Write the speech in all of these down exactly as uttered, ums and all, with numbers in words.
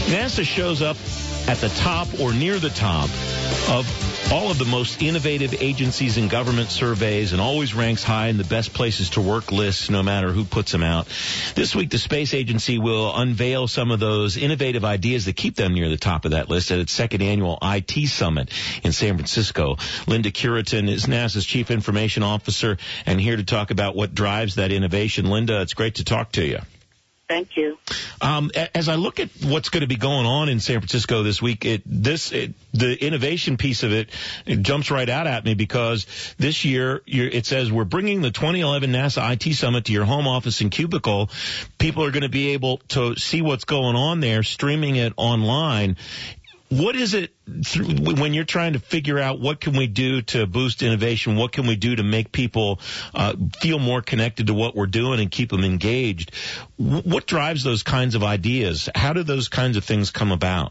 NASA shows up at the top or near the top of all of the most innovative agencies and government surveys and always ranks high in the best places to work lists no matter who puts them out. This week, the Space Agency will unveil some of those innovative ideas that keep them near the top of that list at its second annual I T Summit in San Francisco. Linda Curitan is NASA's Chief Information Officer and here to talk about what drives that innovation. Linda, it's great to talk to you. Thank you. Um, as I look at what's going to be going on in San Francisco this week, it, this it, the innovation piece of it, it jumps right out at me because this year you're, it says we're bringing the twenty eleven NASA I T Summit to your home office and cubicle. People are going to be able to see what's going on there, streaming it online. What is it when you're trying to figure out what can we do to boost innovation? What can we do to make people uh, feel more connected to what we're doing and keep them engaged? What drives those kinds of ideas? How do those kinds of things come about?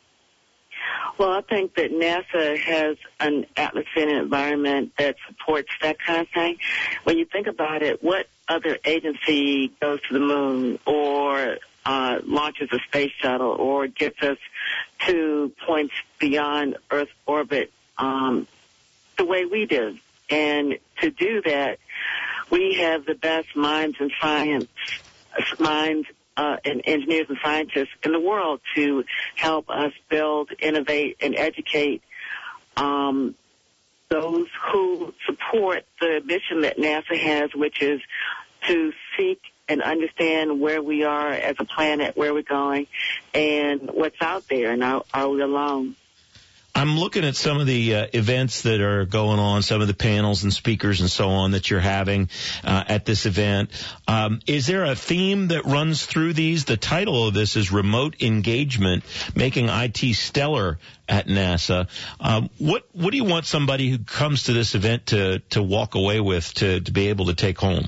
Well, I think that NASA has an atmosphere and environment that supports that kind of thing. When you think about it, what other agency goes to the moon or uh, launches a space shuttle or gets us to points beyond Earth orbit um, the way we do? And to do that, we have the best minds and science, minds uh, and engineers and scientists in the world to help us build, innovate, and educate um, those who support the mission that NASA has, which is to seek and understand where we are as a planet, where we're going, and what's out there, and are, are we alone? I'm looking at some of the uh, events that are going on, some of the panels and speakers and so on that you're having uh, at this event. Um, is there a theme that runs through these? The title of this is Remote Engagement, Making I T Stellar at NASA. Um, what what do you want somebody who comes to this event to, to walk away with, to, to be able to take home?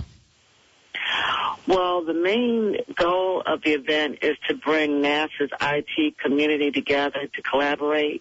Well, the main goal of the event is to bring NASA's I T community together to collaborate.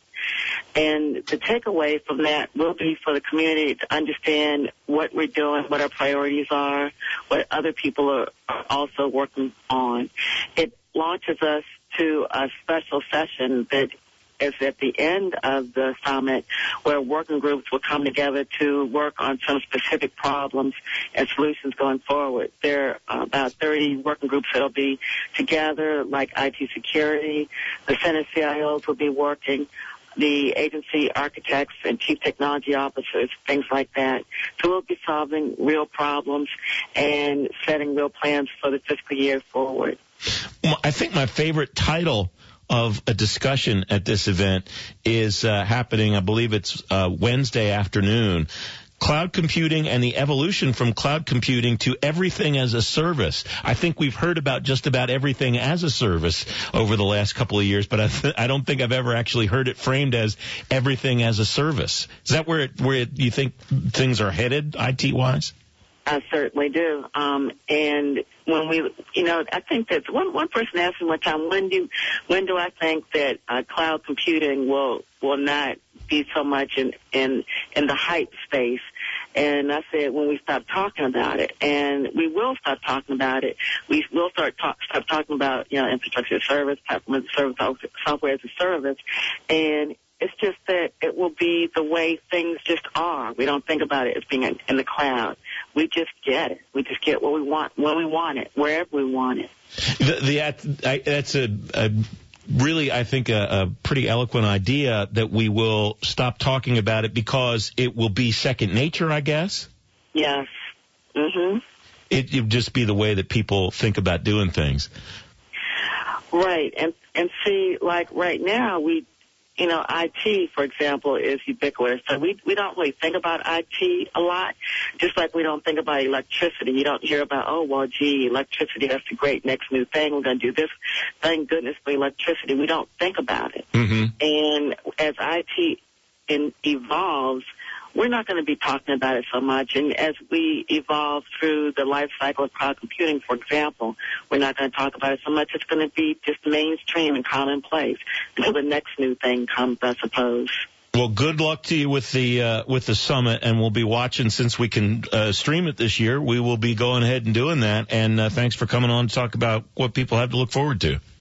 And the takeaway from that will be for the community to understand what we're doing, what our priorities are, what other people are, are also working on. It launches us to a special session that is at the end of the summit where working groups will come together to work on some specific problems and solutions going forward. There are about thirty working groups that will be together, like I T security. The Center C I Os will be working, the agency architects and chief technology officers, things like that. So we'll be solving real problems and setting real plans for the fiscal year forward. Well, I think my favorite title of a discussion at this event is uh, happening, I believe it's uh, Wednesday afternoon. Cloud computing and the evolution from cloud computing to everything as a service. I think we've heard about just about everything as a service over the last couple of years, but I, th- I don't think I've ever actually heard it framed as everything as a service. Is that where it, where it, you think things are headed, I T-wise? I certainly do. Um, and when we, you know, I think that one one person asked me one time, when do when do I think that uh, cloud computing will will not be so much in in in the hype space? And I said, when we stop talking about it, and we will stop talking about it. We will start talk, stop talking about, you know, infrastructure as a service, platform as a service, software as a service, and it's just that it will be the way things just are. We don't think about it as being in, in the cloud. We just get it. We just get what we want when we want it, wherever we want it. The, the, I, that's a, a really, I think, a, a pretty eloquent idea that we will stop talking about it because it will be second nature, I guess. Yes. Mm-hmm. It will just be the way that people think about doing things. Right. And and see, like right now, we. You know, I T, for example, is ubiquitous. So we we don't really think about I T a lot, just like we don't think about electricity. You don't hear about, oh, well, gee, electricity, that's the great next new thing. We're going to do this. Thank goodness for electricity. We don't think about it. Mm-hmm. And as I T in, evolves, we're not going to be talking about it so much. And as we evolve through the life cycle of cloud computing, for example, we're not going to talk about it so much. It's going to be just mainstream and commonplace until the next new thing comes, I suppose. Well, good luck to you with the uh, with the summit, and we'll be watching since we can uh, stream it this year. We will be going ahead and doing that. And uh, thanks for coming on to talk about what people have to look forward to.